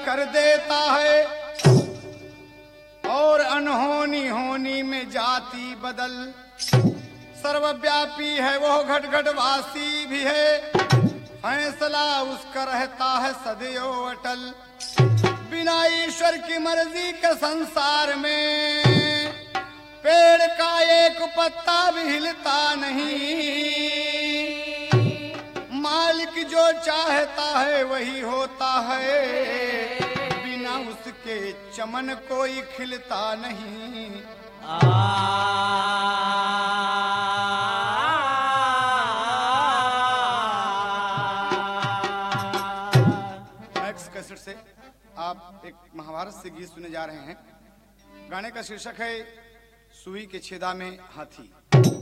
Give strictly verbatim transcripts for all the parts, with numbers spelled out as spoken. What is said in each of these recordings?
कर देता है और अनहोनी होनी में जाति बदल। सर्वव्यापी है वो घट घट वासी भी है, फैसला उसका रहता है सदैव अटल। बिना ईश्वर की मर्जी के संसार में पेड़ का एक पत्ता भी हिलता नहीं। मालिक जो चाहता है वही होता है, बिना उसके चमन कोई खिलता नहीं। नेक्स्ट कैसेट से आप एक महाभारत से गीत सुने जा रहे हैं। गाने का शीर्षक है सुई के छेदा में हाथी।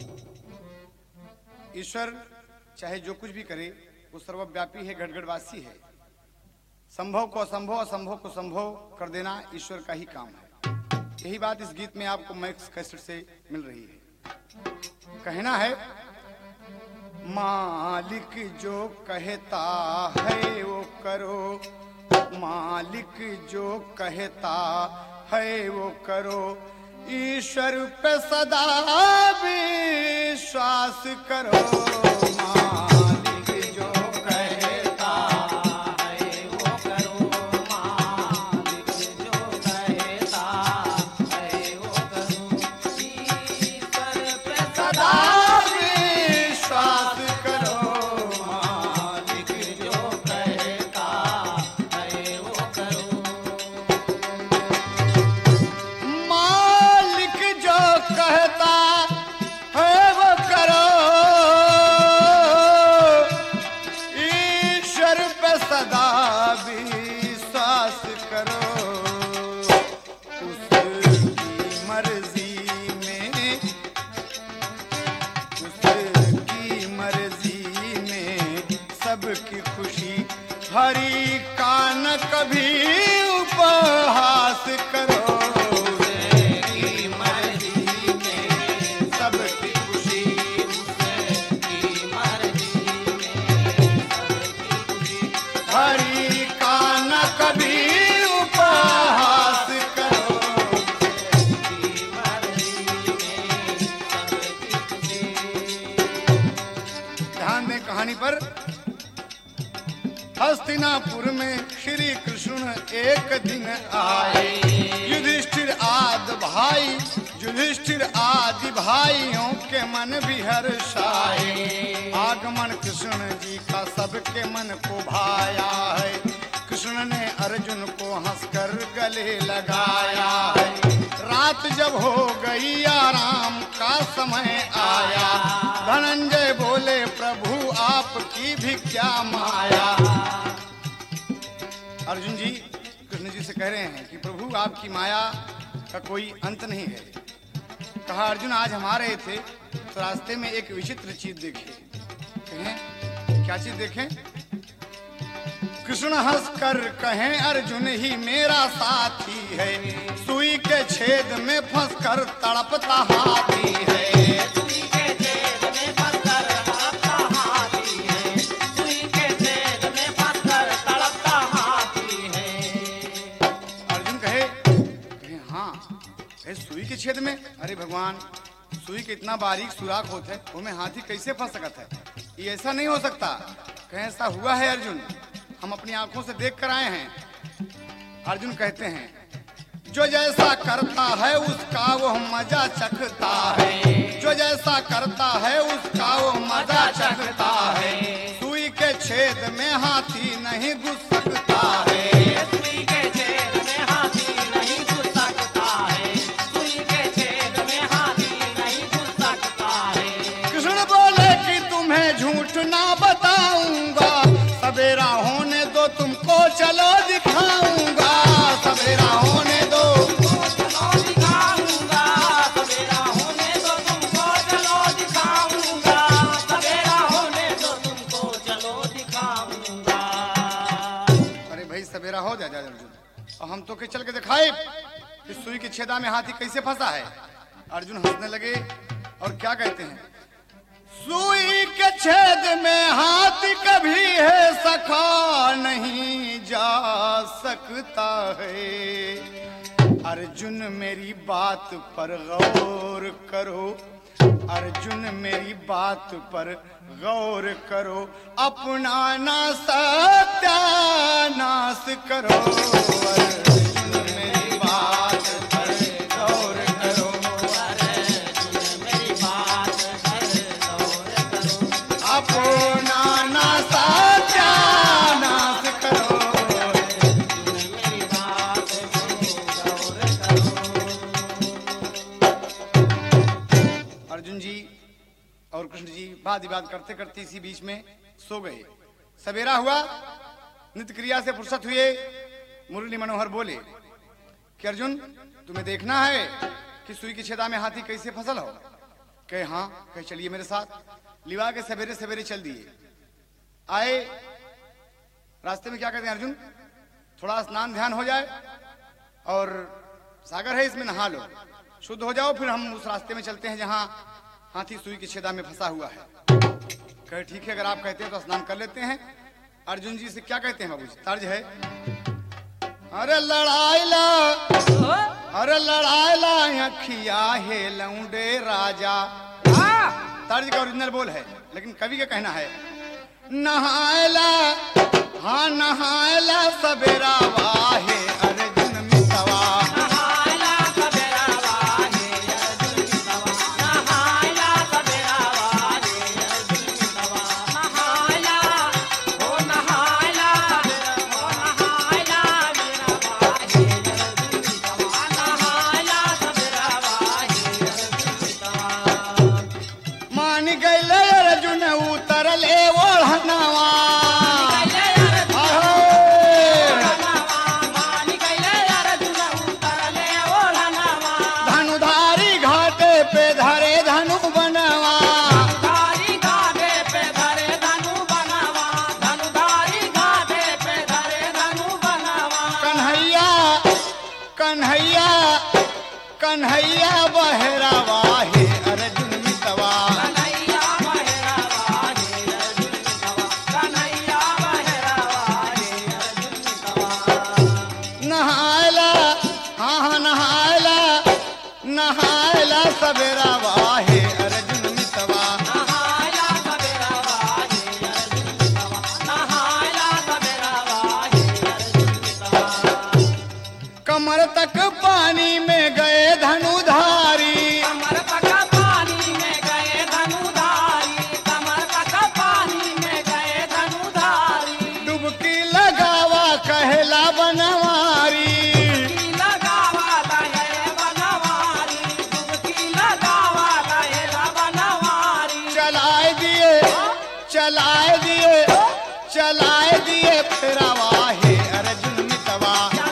ईश्वर चाहे जो कुछ भी करे वो सर्वव्यापी है, घटघटवासी है। संभव को असंभव, असंभव को संभव कर देना ईश्वर का ही काम है। यही बात इस गीत में आपको मैक्स कैसेट से मिल रही है। कहना है मालिक जो कहता है वो करो, मालिक जो कहता है वो करो, ईश्वर पे सदा विश्वास करो। मालिक जो कहता है वो करो, मालिक जो कहता है वो करो, ईश्वर पे सदा विश्वास करो। मालिक जो कहता है वो करो, मालिक जो कहता है वो करो, ईश्वर पे सदा विश्वास करो। उसकी मर्जी में, उसकी मर्जी में सबकी खुशी, हरि का न कभी उपहास करो। उसकी मर्जी में सबकी खुशी, उसकी मर्जी में सबकी खुशी, हरि का न कभी उपहास करो। उसकी मर्जी में सबकी खुशी। ध्यान दें कहानी पर। हस्तिनापुर में श्री कृष्ण एक दिन आए, युधिष्ठिर आदि भाई, युधिष्ठिर आदि भाइयों के मन भी हर्षाए। आगमन कृष्ण जी का सबके मन को भाया है। कृष्ण ने अर्जुन को हंसकर गले लगाया है। रात जब हो गई आराम का समय आया, धनंजय बोले प्रभु आपकी भी क्या माया। अर्जुन जी कृष्ण जी से कह रहे हैं कि प्रभु आपकी माया का कोई अंत नहीं है। कहा अर्जुन आज हम आ रहे थे तो रास्ते में एक विचित्र चीज देखी। कहें क्या चीज देखें? कृष्ण हंसकर कहें अर्जुन ही मेरा साथी है, सुई के छेद में फंसकर तड़पता हाथी है। सुई के छेद में फंसकर तड़पता हाथी है, सुई के छेद में फंसकर तड़पता हाथी है। अर्जुन कहे, कहे हाँ कहे सुई के छेद में? अरे भगवान सुई के इतना बारीक सुराख होता है, वो में हाथी कैसे फंस सकता है? ये ऐसा नहीं हो सकता। कहे ऐसा हुआ है अर्जुन, हम अपनी आंखों से देख कर आए हैं। अर्जुन कहते हैं जो जैसा करता है उसका वो मजा चखता है, जो जैसा करता है उसका वो मजा चखता है। सुई के छेद में हाथी नहीं घुस सकता है, सुई के छेद में हाथी नहीं घुस सकता है, सुई के छेद में हाथी नहीं घुस सकता है। कृष्ण बोले कि तुम्हें झूठ ना बताऊंगा, सवेरा होने दो तुमको चलो दिखाऊंगा, सवेरा होने दो तुमको चलो दिखाऊंगा, सवेरा होने दो तुमको चलो दिखाऊंगा, सवेरा होने दो तुमको चलो दिखाऊंगा। अरे भाई सवेरा हो जा जा अर्जुन, और हम तो के चल के दिखाए कि सुई के छेदा में हाथी कैसे फंसा है। अर्जुन हंसने लगे और क्या कहते हैं सुई के छेद में हाथ कभी है सखा नहीं जा सकता है। अर्जुन मेरी बात पर गौर करो, अर्जुन मेरी बात पर गौर करो, अपना ना सत्यानाश करो। अर्जुन मेरी बात पर गौर करो, अर्जुन मेरी बात पर गौर करो, अपना ना सत्यानाश करो, अर्जुन मेरी बात पर गौर करो। अर्जुन जी और कृष्ण जी बात ही बात करते करते इसी बीच में सो गए। सवेरा हुआ, नित्य क्रिया से फुर्सत हुए, मुरली मनोहर बोले कि अर्जुन तुम्हें देखना है कि सुई की छेदा में हाथी कैसे फसल हो। कहे हाँ, कहे चलिए मेरे साथ। लिवा के सवेरे सवेरे चल दिए। आए रास्ते में क्या कहते हैं अर्जुन, थोड़ा स्नान ध्यान हो जाए और सागर है इसमें नहा लो, शुद्ध हो जाओ, फिर हम उस रास्ते में चलते हैं जहाँ हाथी सुई की छेदा में फंसा हुआ है। कहे ठीक है, अगर आप कहते हैं तो स्नान कर लेते हैं। अर्जुन जी से क्या कहते हैं बाबूजी, तर्ज है, अरे लड़ाई ला, अरे लड़ाई ला अखिया है लौंडे राजा। तर्ज का ओरिजिनल बोल है, लेकिन कवि का कहना है नहायला, हाँ नहायला सवेरा वाहे अर्जुन मितवा। कन्हैया बहरावा है अर्जुन मितवा, कन्हैया बहरावा है अर्जुन मितवा, कन्हैया बहरावा है अर्जुन मितवा। नहायला, हाँ हाँ नहायला, नहायला सवेरावा है अर्जुन मितवा, नहायला सवेरावा है अर्जुन मितवा, नहायला सवेरावा है अर्जुन मितवा। कमर तक पानी में गए धनुधारी, कमर तक पानी में गए धनुधारी, कमर तक पानी में गए धनुधारी। डुबकी लगावा कहला बनवारी, डुबकी लगावा कहला बनवारी, डुबकी लगावा कहला बनवारी। चलाए दिए, चलाए दिए, चलाए दिए फिरावा है अर्जुन मितवा,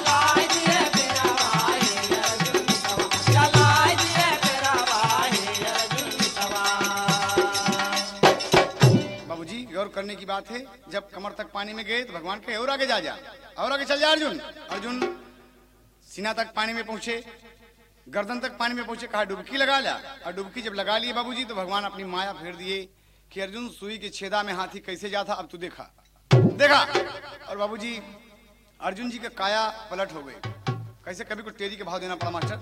करने की बात है। जब कमर तक पानी में गए तो भगवान कहे और आगे जा जा, और आगे चल जा अर्जुन। अर्जुन सीना तक पानी में पहुंचे, गर्दन तक पानी में पहुंचे, कहा डुबकी लगा ला। और डुबकी जब लगा लिए बाबूजी तो भगवान अपनी माया फेर दिए कि अर्जुन सुई के छेदा में हाथी कैसे जाता, अब तू देखा देखा। और बाबूजी अर्जुन जी का काया पलट हो गए। कैसे, कभी कुछ तेजी के भाव देना पड़ा मास्टर।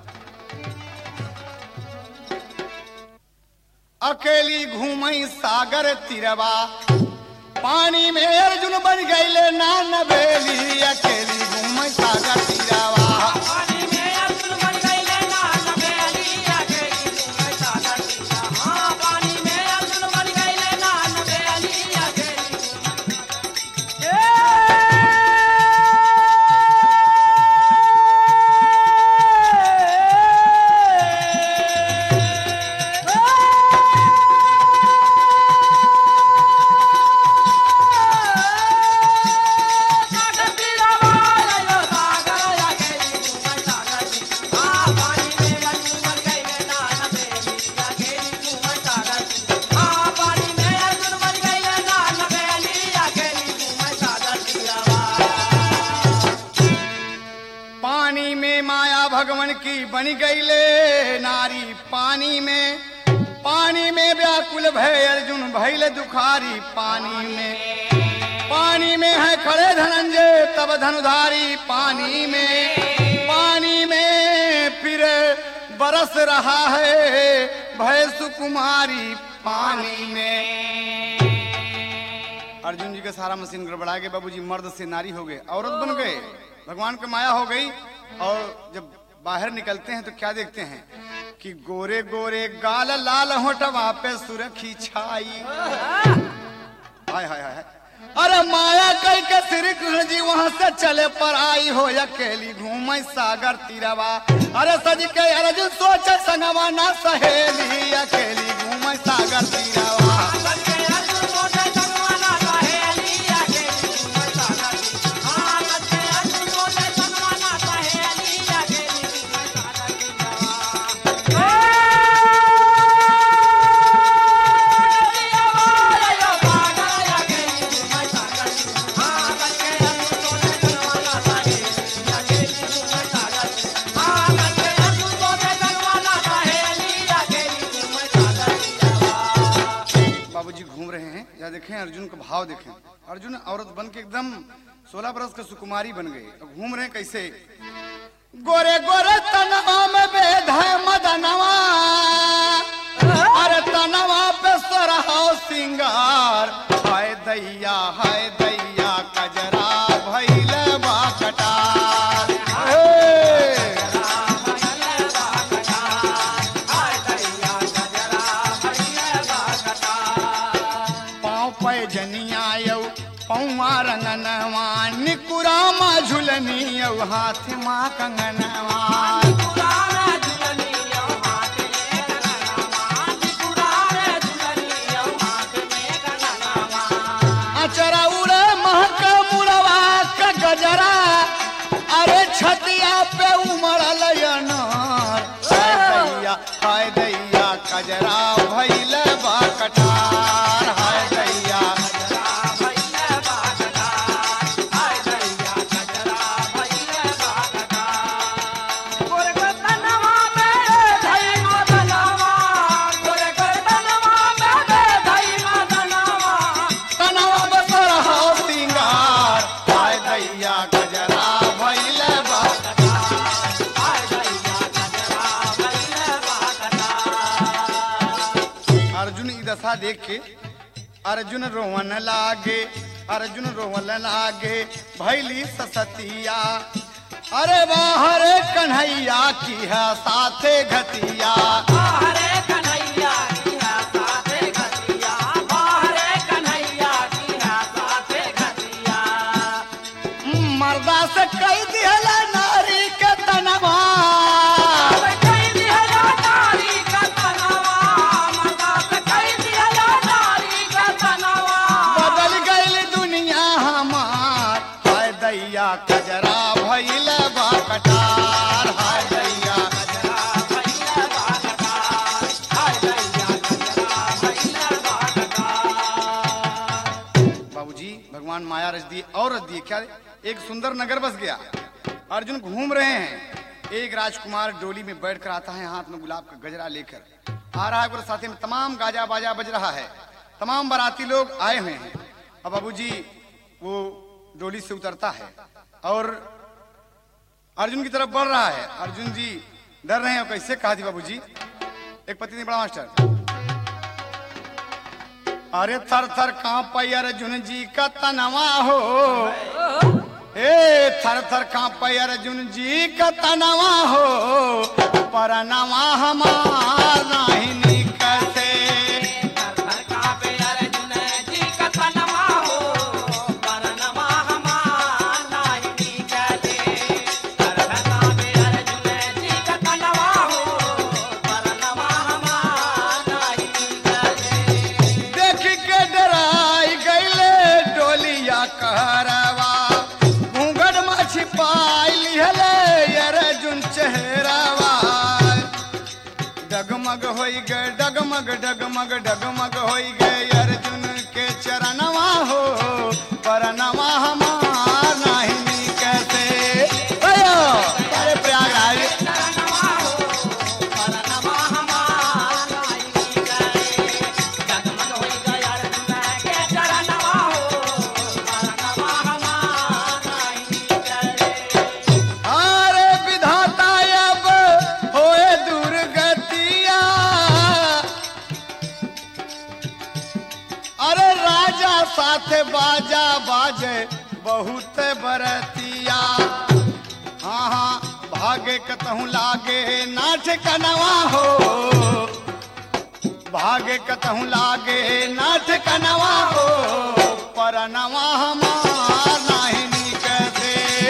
अकेली घूमई सागर तिरवा, पानी में अर्जुन बन गईले नान बेली। अकेली घूमई सागर तिरवा, पानी में अर्जुन बन गईले नान बेली। अकेली घूमई सागर तिरवा, पानी में अर्जुन बन गईले नान बेली। अकेली भगवान की बन गईले नारी, पानी में पानी में व्याकुल भय अर्जुन भइल दुखारी। पानी में पानी में है खड़े धनंजय तब धनुधारी। पानी में पानी में फिर बरस रहा है भय सुकुमारी। पानी में अर्जुन जी का सारा मशीन गड़बड़ा गया। बाबूजी मर्द से नारी हो गए, औरत बन गए, भगवान की माया हो गई। और जब बाहर निकलते हैं तो क्या देखते हैं कि गोरे गोरे गाल लाल होठवा पे सुरखी छाई। हाय हाय हाय, अरे माया कई के श्री कृष्ण जी वहां से चले पर आई हो अकेली घूम सागर तीरवा। अरे सज के अर्जुन सोच संगवा ना सहेली अकेली घूम सागर तीरवा। देखें अर्जुन का भाव देखें। अर्जुन औरत बन के एकदम सोलह बरस का सुकुमारी बन गए। घूम रहे कैसे, गोरे गोरे तनवा में बेध है मदनवा। अरे तनवा पे सरहाओ सिंगार। हाय दैया हाय दैया कजरा भइल बा कटार। पौवा रंगनवा निकुरा मा झुलनी हाथ माँ कंगनवा। अचरा उड़े महक मुड़वा का गजरा। अरे छतिया पे उमड़ल अनार। हाय दैया हाय दैया कजरा भइल बा कटार। हाय दैया दशा देख के अर्जुन रोवन लागे। अर्जुन रोवन लागे भैली ससतिया। अरे बाहर कन्हैया की है साथे घतिया। बाहर कन्हैया की है साथे घतिया। बाहर कन्हैया की है साथे घतिया। मर्दा से कई दिहला नारी के तनवा। कजरा भइल बा कटार। हाय दैया कजरा भइल बा कटार। हाय दैया कजरा भइल बा कटार। बाबूजी भगवान माया रच दी और रच दी। क्या एक सुंदर नगर बस गया। अर्जुन घूम रहे हैं। एक राजकुमार डोली में बैठकर आता है, हाथ में गुलाब का गजरा लेकर आ रहा है। और साथ में तमाम गाजा बाजा बज रहा है, तमाम बाराती लोग आए हुए हैं। अब बाबूजी वो डोली से उतरता है और अर्जुन की तरफ बढ़ रहा है। अर्जुन जी डर रहे हैं। कैसे कहा थी बाबूजी, एक पति ने बड़ा मास्टर। अरे थर थर कांप अर्जुन जी का तनवा हो। ए थर थर कांप अर्जुन जी का तनवा हो। परनवा हमार नहीं निकसे। डगमग होई गए डगमग डगमग डगमग होई गए अर्जुन के चरणवा हो। परनवा हमार नहीं कैसे। अरे प्रयागराज बाजा बाजे बहुत बरतिया। हाँ हाँ भागे कतहूँ लागे नाच कनवा हो, भागे कतहूँ लागे नाच कनवा हो, परनवा हमार नाही निकते।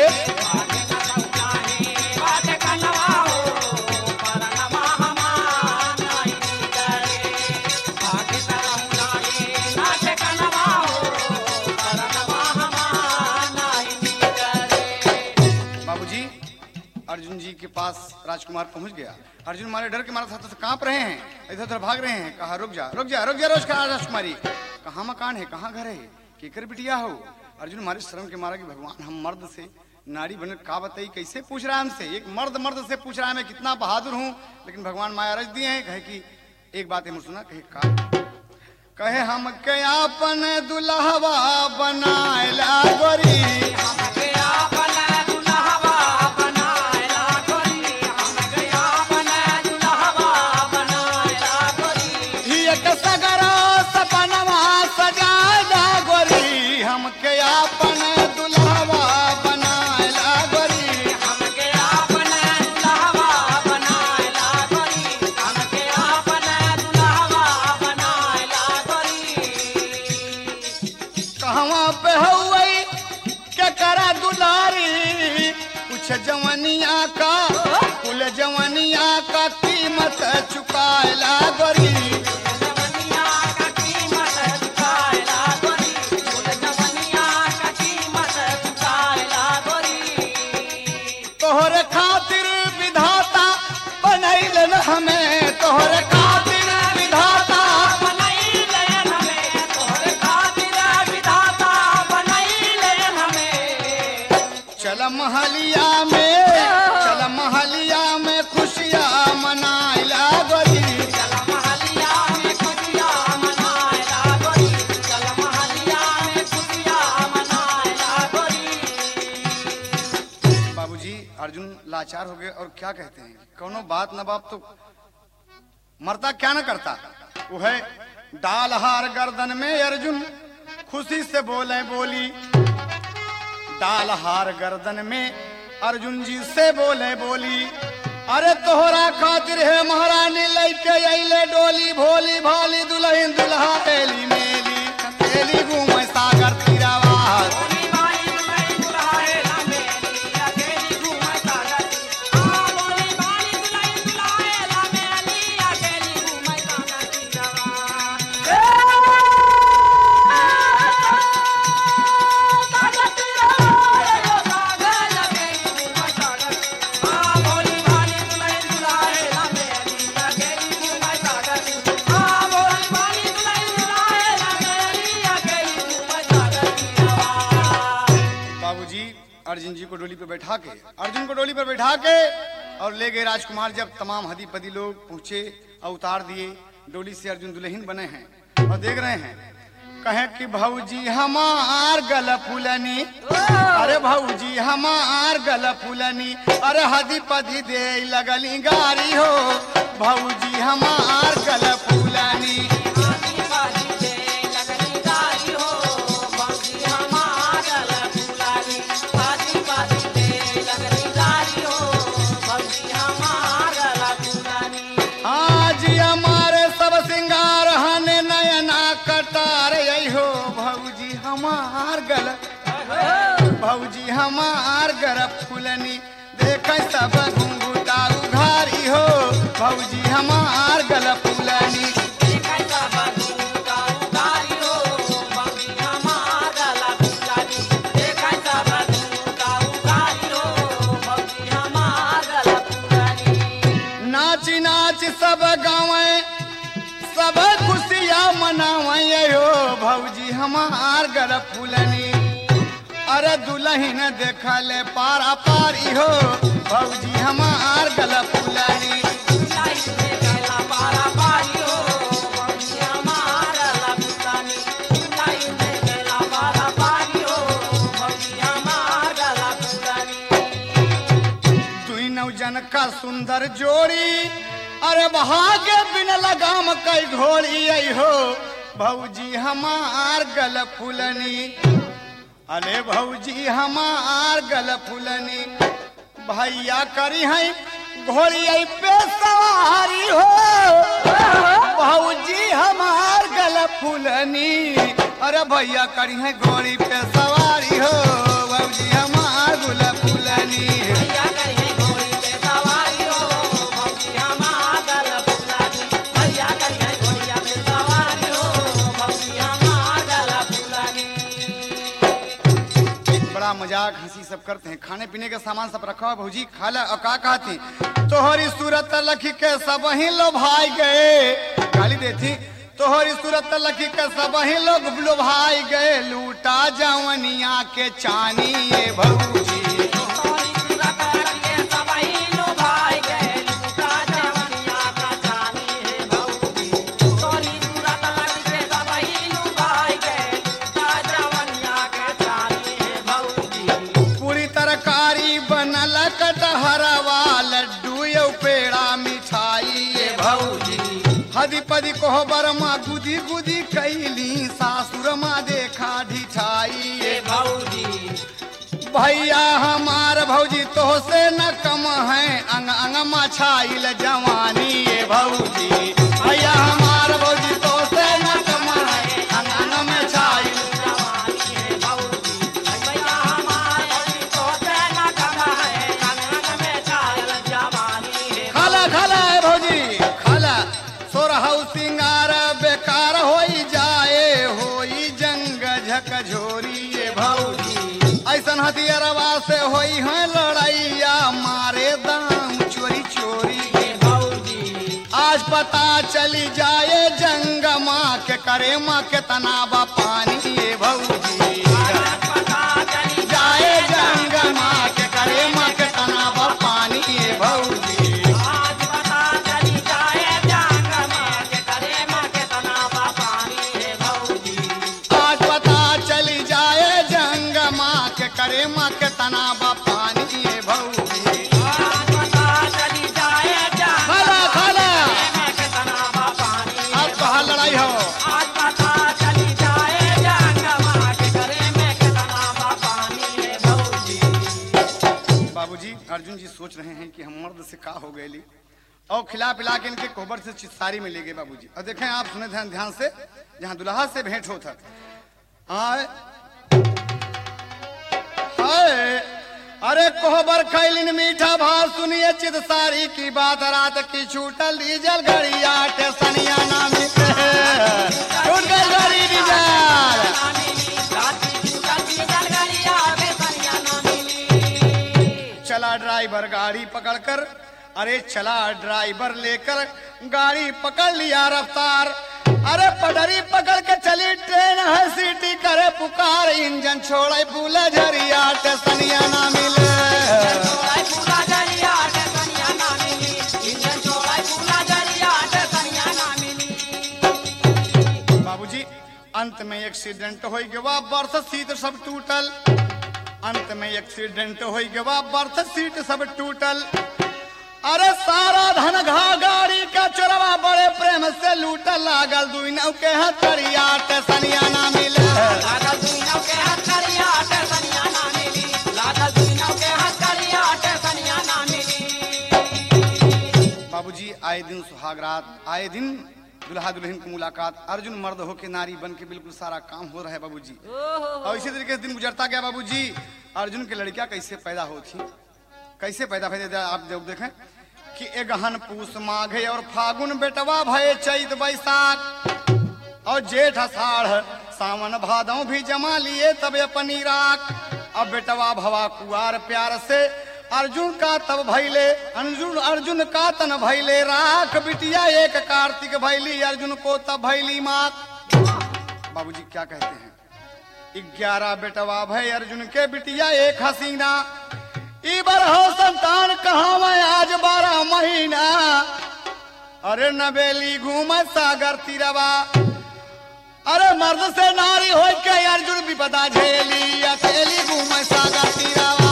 अर्जुन जी के पास राजकुमार पहुंच गया। अर्जुन मारे डर के मारे हाथों से कांप रहे हैं, इधर उधर भाग रहे हैं। कहा रुक जा रुक जा रुक जा रोज कहा राजकुमारी, कहाँ मकान है, कहाँ घर है, केकर बिटिया हो। अर्जुन मारे शर्म के मारा कि भगवान हम मर्द से नारी बने का बताई, कैसे पूछ रहा है हमसे, एक मर्द मर्द से पूछ रहा है मैं कितना बहादुर हूँ। लेकिन भगवान माया रच दिए हैं। कहे कि एक बात है सुना, कहे का कहे हम के अपन दुल्हवा बनाएला गोरी, जवनिया का कुल जवनिया का कीमत चुकाएला गोरी, जवनिया का कीमत चुकाएला गोरी, कुल जवनिया का कीमत चुकाएला गोरी। तोहरे खातिर विधाता बनैलन हमें, तोहरे खातिर विधाता बनैलन हमें, तोहरे खातिर विधाता बनैलन हमें। चल महलिया में चल महलिया में खुशियाँ मनाइला गोरी, चल महलिया में खुशियाँ मनाइला गोरी, चल महलिया में खुशियाँ मनाइला गोरी। बाबूजी अर्जुन लाचार हो गए और क्या कहते हैं, कोनो बात न बाप तो मरता क्या न करता। वो है डाल हार गर्दन में अर्जुन खुशी से बोले बोली, डाल हार गर्दन में अर्जुन जी से बोले बोली, अरे तोहरा खातिर है महारानी लैके अइले डोली, भोली भाली दुल्हन दुल्हा तेली मेली, तेली घूमे सागर तीरावा। अर्जुन जी को डोली पर बैठा के अर्जुन को डोली पर बैठा के और ले गए राजकुमार। जब तमाम हदीपदी लोग पहुंचे और उतार दिए, डोली से अर्जुन दुल्हन बने हैं और देख रहे हैं। कहे कि भौजी हमार गल फुलनी, अरे भौजी हमार गल फुलनी, अरे हदीपदी दे लगली गारी हो, भौजी हमार गल फुलनी। हमार गल भौजी हमार गरब फुलनी, देख सब घुंघुटा उघारी हो, भौजी हमार गल फुलनी, देख सब घुंघुटा उघारी हो, भौजी हमार गल फुलनी, देख सब घुंघुटा उघारी हो, भौजी हमार गल फुलनी। नाची नाच सब गावे सब खुशियाँ मनावे हो, भौजी हमार गल फुलनी, अरे दुल्हन देखले पारा पारी हो, भौजी हमार गल फुलनी, दुल्हन देखला पारा पारी हो, भौजी हमार गल फुलनी, दुल्हन देखला पारा पारी हो, भौजी हमार गल फुलनी। दुई नौजन का सुंदर जोड़ी, अरे भागे बिन लगाम कई घोड़ी आई हो, भौजी हमार गल फुलनी, अरे भौजी हमार गल फुलनी, भैया करी है घोड़ी पे सवारी हो, भौजी हमार गल फुलनी, अरे भैया करी है घोड़ी पे सवारी हो, भौजी हमार गुल फुलनी, भैया करी है घोड़ी पे सवारी हो, भौजी हमार गल फुलनी, भैया करी है घोड़िया पे सवारी हो, भौजी हमार गल फुलनी। बड़ा मजाक हंसी सब करते हैं। खाने पीने का सामान सब रखा हुआ, भौजी खा ला। और का कहती तोहरी सूरत लखी के सब ही लो भाई गए, गाली देती तोहरी सूरत लखी के सब ही लोग लो भाई गए, लूटा जवनिया के चानी ये भौजी, तोहरी सूरत लखी के सब ही लो भाई गए, लूटा जवनिया का चानी है भौजी, तोहरी सूरत लखी के सब ही लो भाई गए, लूटा जवनिया का चानी है भौजी। पूरी तरकारी बनल कटहरवा, लड्डू यौ पेड़ा मिठाई ये भौजी, हदी पदी कोहबर माँ गुदी गुदी कैली, सासुर माँ देखा ढिठाई ये भौजी, भैया हमार भौजी तो से न कम है, अंग अंग मछाइल जवानी ये भौजी, भैया हमार भौजी तो से न कम है, अंग अंग मछाइल जवानी है भौजी, भैया हमार भौजी तो से न कम है, अंग अंग में छायल जवानी है। खाला खाला है भौजी खाला, सोरहु सिंगार बेकार होई जाए, होई जंग झकझोरी ये भौजी, ऐसन हथियारवा से होई है लड़ाइया, मारे दाम चोरी चोरी ये भौजी, आज पता चली जाए जंग माँ के करे माँ के तनाबा पानी ये भौजी, आज पता चली जाए जंग माँ के करे माँ के तनाबा पानी ये भौजी, आज पता चली जाए जंग माँ के करे माँ के तनाबा पानी है भौजी, आज पता चली जाए जंग माँ के करे माँ के तनाबा पानी ये भौजी, आज पता चली जाए जंग खाला खाला माँ के तनाबा पानी है अब कहाँ लड़ाई हो, आज पता चली जाए जंग माँ के करे में के तनाबा पानी है भौजी। बाबूजी अर्जुन जी सोच रहे हैं कि हम मर्द से का हो गए ली, और खिला पिला के इनके कोबर से चित्सारी में ले गए बाबूजी। और देखें आप सुने ध्यान ध्यान से, जहाँ दुल्हा से भेंट होता आए हाय, अरे कोहबर खैलिन मीठा भाव सुनिए चित सारी की बात, रात की छूटल डीजल गड़िया टेसनिया नामी पे छूट गई गाड़ी डीजल, चला ड्राइवर गाड़ी पकड़कर, अरे चला ड्राइवर लेकर गाड़ी पकड़ लिया रफ्तार, अरे पटरी पकड़ के चली ट्रेन है सीटी करे पुकार, इंजन छोड़े फूला झरिया टेसनिया ना मिले, बाबूजी अंत में एक्सीडेंट हो गया, बर्थ सीट सब टूटल, अंत में एक्सीडेंट हो गया, बर्थ सीट सब टूटल, अरे सारा धन घा गाड़ी का चोरवा बड़े प्रेम से लूटल, लागल दुई नौ के हथकड़िया टेसनिया ना मिले, बाबूजी आए दिन सुहाग रात, आए दिन दुल्हा दुल्हन की मुलाकात, अर्जुन मर्द होके नारी बन के बिल्कुल सारा काम हो रहा है बाबूजी। और इसी तरीके से दिन गुजरता गया बाबूजी, अर्जुन की लड़कियां कैसे पैदा होती, कैसे पैदा भय आप जब देखें कि एगहन पूस माघे और फागुन बेटवा भय चैत बैसाख, और जेठ अषाढ़ सावन भादों भी जमा लिए तब अपनी राख, अब बेटवा भवा कुआर प्यार से अर्जुन का तब भैले, अर्जुन अर्जुन का तन भैले राख, बिटिया एक कार्तिक भैली अर्जुन को तब भैली माँ। बाबूजी क्या कहते हैं, ग्यारह बेटवा भय अर्जुन के बिटिया एक हसीना, इबर हो संतान कहाँ मैं आज बारह महीना, अरे नबेली घूम सागर तीरवा, अरे मर्द से नारी हो के अर्जुन विपदा झेली, अकेली घूम सागर तीरवा,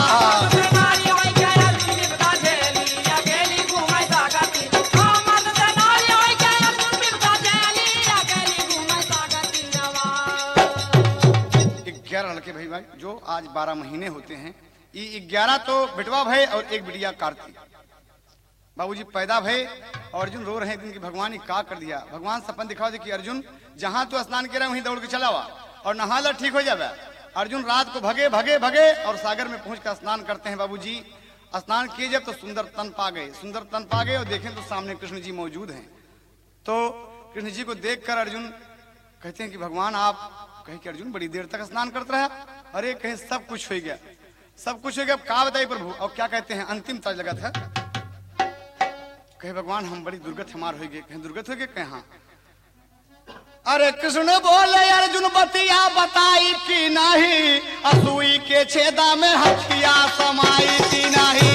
भाई जो आज बारह महीने होते हैं, ये ग्यारह तो बेटवा भय और एक बिटिया कार्तिक। बाबूजी पैदा भय और अर्जुन रो रहे हैं दिन की भगवान ने का कर दिया। भगवान सपन दिखाओ दे कि अर्जुन जहां तू स्नान कर रहा वहीं दौड़ के चला हुआ और नहा ला ठीक हो जाए। अर्जुन रात को भगे भगे भगे और सागर में पहुंच कर स्नान करते हैं। बाबूजी स्नान किए जब तो सुंदर तन पा गए, सुंदर तन पा गए और देखें तो सामने कृष्ण जी मौजूद हैं। तो कृष्ण जी को देखकर अर्जुन कहते हैं कि भगवान आप कहे कि अर्जुन बड़ी देर तक स्नान करते रहा। अरे कहीं सब कुछ हो गया, सब कुछ हो गया, अब क्या बताइए प्रभु। और क्या कहते हैं अंतिम तज लगत है, कहे भगवान हम बड़ी दुर्गत हमार हो गए। कहीं दुर्गत हो गए, कहे हाँ। अरे कृष्ण बोले अर्जुन बतिया बताई कि नहीं, असुई के छेदा में हथिया समाई कि नहीं।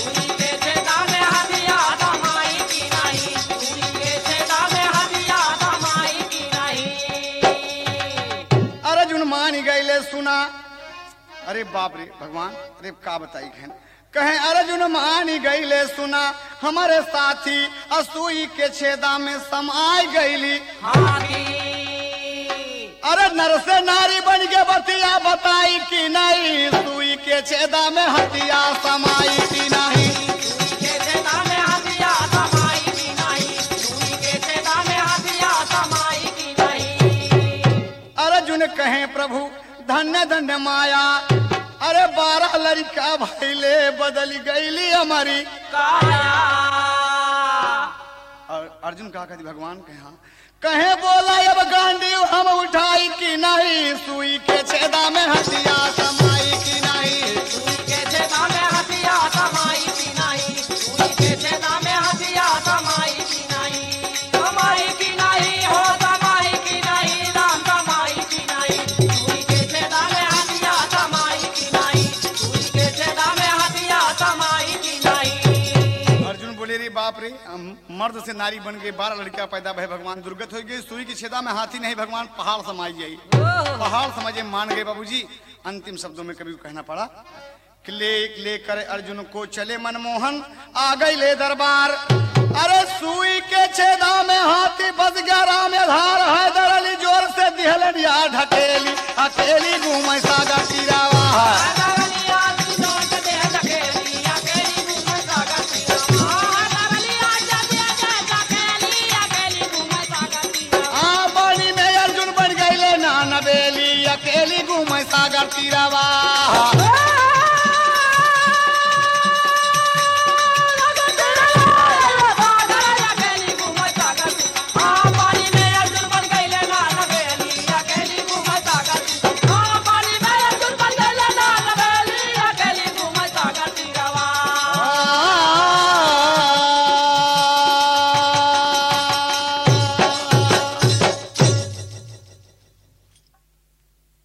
अर्जुन मान गए सुना। अरे बाप रे भगवान, अरे का बताई कहन कहे अर्जुन मान गईले सुना, हमारे साथी असुई के छेदा में समाई गईली। अरे नर से नारी बन के बतिया बताई कि नहीं, सुई के छेदा में हथिया समाई कि नहीं। अर्जुन कहे प्रभु धन्य धन्य माया, अरे बारह लड़का भैले बदल गईली हमारी काया। और अर्जुन कहा कहती भगवान कहे हाँ। कहे बोला अब गांडी हम उठाई कि नहीं, सुई के छेदा में हथिया समाई कि नहीं। सुई के छेदा में हथिया समाई कि नहीं, सुई के छेदा में हथिया समाई कि नहीं। समाई कि नहीं हो समाई कि नहीं, राम समाई कि नहीं। सुई के छेदा में हथिया समाई कि नहीं, सुई के छेदा में हथिया समाई कि नहीं। अर्जुन बोले रे बाप रे, मर्द से नारी बन गए, बारह लड़कियां पैदा भय, भगवान दुर्गत हो गई। सुई की छेदा में हाथी नहीं, भगवान पहाड़ समाई गई। पहाड़ समझे मान गए। बाबूजी अंतिम शब्दों में कभी कहना पड़ा कि ले लेकर अर्जुन को चले मनमोहन, आ गई ले दरबार। अरे सुई के छेदा में हाथी बस गया, राम धार है दरली जोर से दिहलन या ढकेली, अकेली घूमे सागा तीरावा। अकेली घूमे सागर तीरावा।